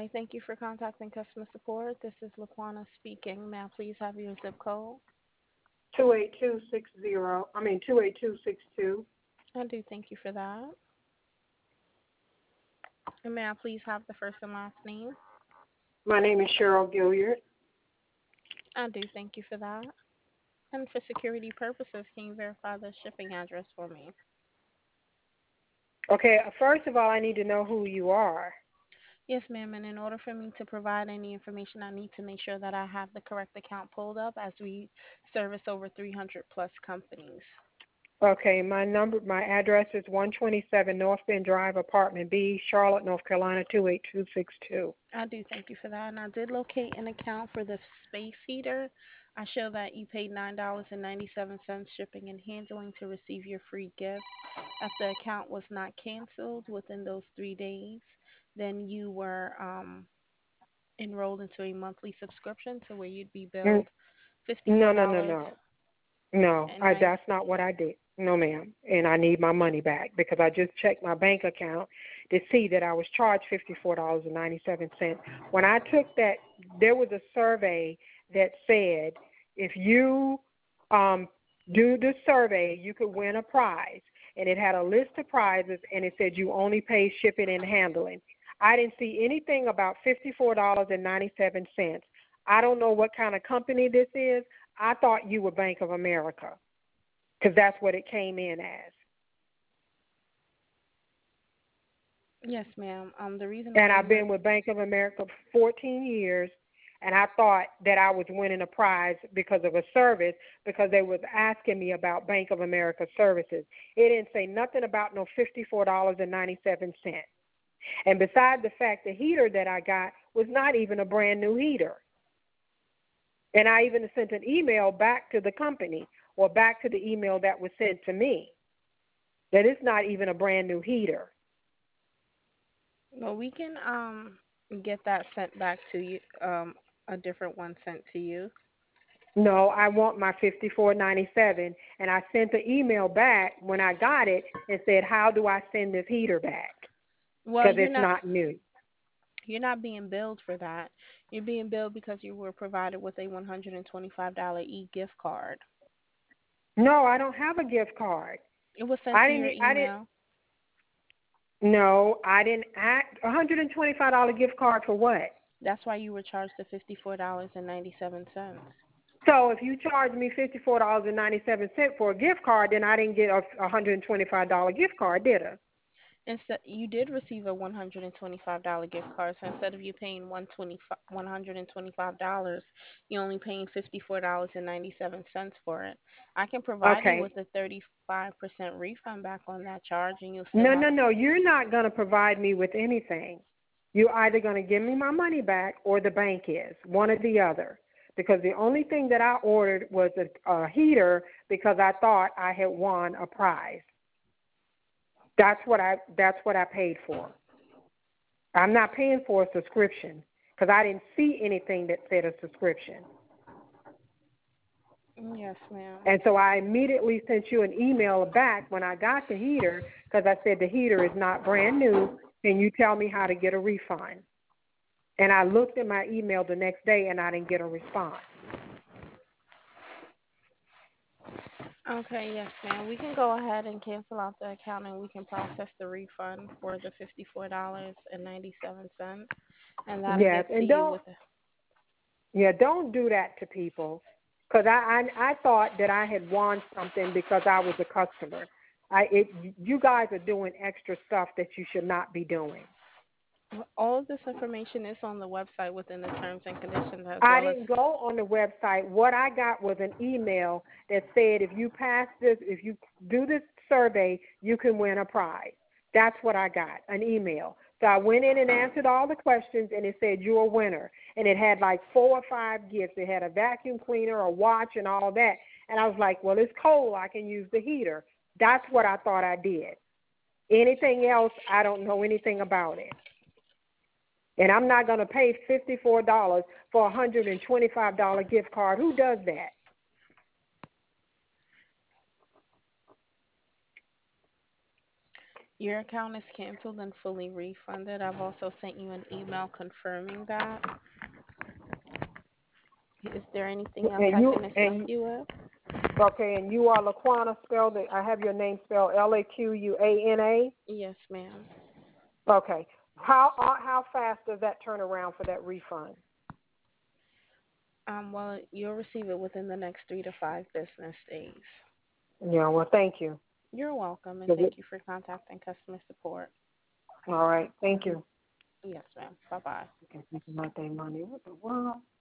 Hi, thank you for contacting customer support. This is Laquana speaking. May I please have your zip code? 28262. I do thank you for that. And may I please have the first and last name? My name is Cheryl Gilliard. I do thank you for that. And for security purposes, can you verify the shipping address for me? Okay, first of all, I need to know who you are. Yes, ma'am. And in order for me to provide any information, I need to make sure that I have the correct account pulled up as we service over 300 plus companies. Okay, my address is 127 North Bend Drive, Apartment B, Charlotte, North Carolina 28262. I do thank you for that. And I did locate an account for the space heater. I show that you paid $9.97 shipping and handling to receive your free gift. If the account was not canceled within those 3 days, then you were enrolled into a monthly subscription to where you'd be Mm, billed No, $54 no, no, no. No, and nine. that's not what I did. No, ma'am. And I need my money back because I just checked my bank account to see that I was charged $54.97. When I took that, there was a survey that said if you do the survey, you could win a prize. And it had a list of prizes, and it said you only pay shipping and handling. I didn't see anything about $54.97. I don't know what kind of company this is. I thought you were Bank of America because that's what it came in as. Yes, ma'am. The reason And why I've you were been with Bank of America for 14 years, and I thought that I was winning a prize because of a service because they was asking me about Bank of America services. It didn't say nothing about no $54.97. And besides the fact, the heater that I got was not even a brand new heater. And I even sent an email back to the company or back to the email that was sent to me that it's not even a brand new heater. well, we can get that sent back to you, a different one sent to you. No, I want my 54.97, and I sent the email back when I got it and said, "How do I send this heater back? Well, Because it's not new." you're not being billed for that. You're being billed because you were provided with a $125 e-gift card. No, I don't have a gift card. It was sent I to your didn't. I didn't. email. No, I didn't act. $125 gift card for what? That's why you were charged the $54.97. So if you charge me $54.97 for a gift card, then I didn't get a $125 gift card, did I? Instead, you did receive a $125 gift card. So instead of you paying $125, you're only paying $54.97 for it. I can provide you Okay. with a 35% refund back on that charge, and you'll still No, have. no, no. You're not going to provide me with anything. You're either going to give me my money back or the bank is, one or the other. Because the only thing that I ordered was a heater because I thought I had won a prize. That's what I paid for. I'm not paying for a subscription because I didn't see anything that said a subscription. Yes, ma'am. And so I immediately sent you an email back when I got the heater because I said the heater is not brand new. Can you tell me how to get a refund? And I looked in my email the next day and I didn't get a response. Okay, yes, ma'am. We can go ahead and cancel out the account, and we can process the refund for the $54.97, and that'll Yes, get to and you don't with a. don't do that to people because I thought that I had won something because I was a customer. You guys are doing extra stuff that you should not be doing. All of this information is on the website within the terms and conditions, as I well as. didn't go on the website. What I got was an email that said if you pass this, if you do this survey, you can win a prize. That's what I got, an email. So I went in and answered all the questions, and it said you're a winner. And it had like 4 or 5 gifts. It had a vacuum cleaner, a watch, and all that. And I was like, well, it's cold. I can use the heater. That's what I thought I did. Anything else, I don't know anything about it. And I'm not going to pay $54 for a $125 gift card. Who does that? Your account is canceled and fully refunded. I've also sent you an email confirming that. Is there anything else And I you can assist and you with? okay, and you are Laquana spelled. I have your name spelled Laquana. Yes, ma'am. Okay. How fast does that turn around for that refund? Well, you'll receive it within the next 3 to 5 business days. Yeah. Well, thank you. You're welcome, and Is it- thank you for contacting customer support. All right. Thank you. Yes, ma'am. Bye bye. Okay, thank you, my day money. What the world?